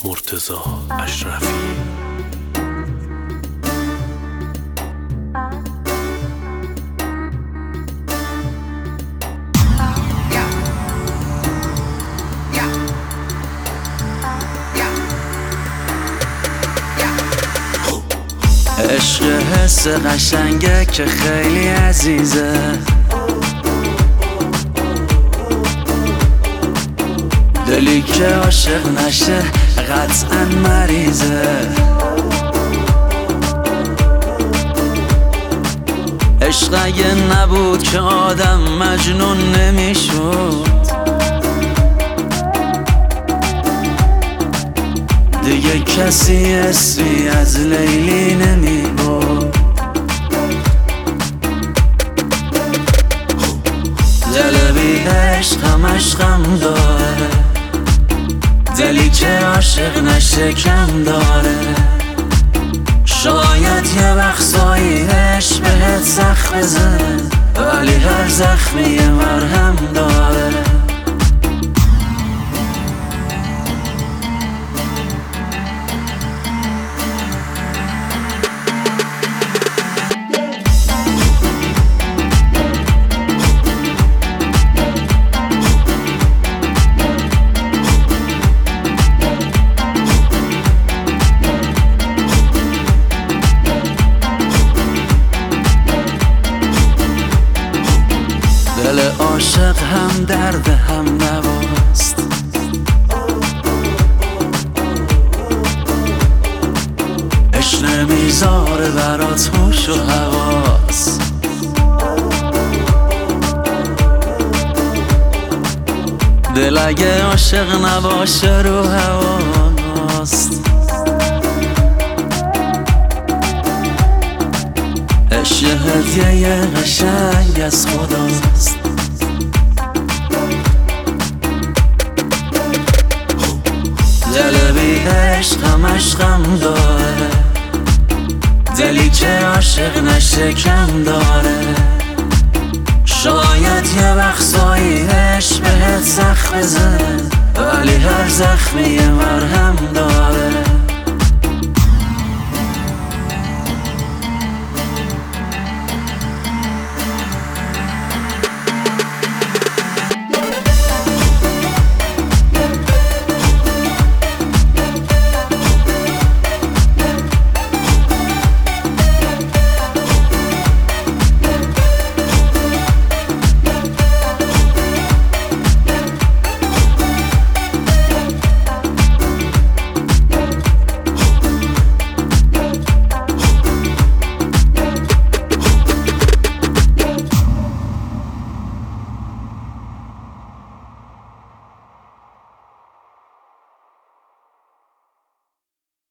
مرتضی اشرفی. عشق حس قشنگه که خیلی عزیزه، دلی که عاشق نشه قطعا مریضه. عشق اگه نبود که آدم مجنون نمیشد، دیگه کسی اسمی از لیلی نمیبود. دل بی عشق هم عشقم داره، دلی که عاشق نشه کم داره. شاید یه وقتایی عشق بهت زخم بزنه، ولی هر زخمی یه مرهم داره. دل عاشق هم درد هم نواست، عشق نمیذاره برات هوش و حواس. دل اگه عاشق نباشه رو هواست. عشق هدیه قشنگ از خداست. دل بی عشق هم عشقم داره، دلی که عاشق نشه کم داره. شاید یه وقتایی عشق بهت زخم بزنه، ولی هر زخمی یه مرهم داره.